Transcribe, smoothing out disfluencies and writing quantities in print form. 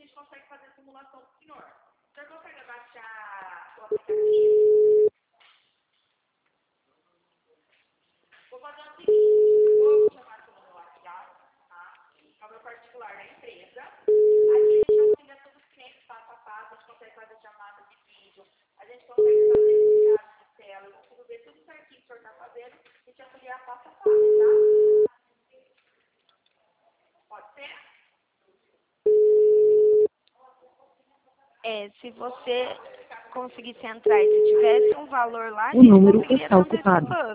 gente consegue fazer a simulação do senhor. O senhor consegue baixar o aplicativo? Vou fazer o seguinte, vou chamar aqui no meu WhatsApp, tá? É o meu particular da empresa. Aqui a gente auxilia todos os clientes passo a passo, a gente consegue fazer chamada de vídeo, a gente consegue fazer chamada de tela, eu consigo ver tudo certinho que o senhor está fazendo e te auxiliar passo a passo, tá? Pode ser? Se você conseguisse entrar e se tivesse um valor lá, a O gente número conseguiria está estar ocupado. antecipando.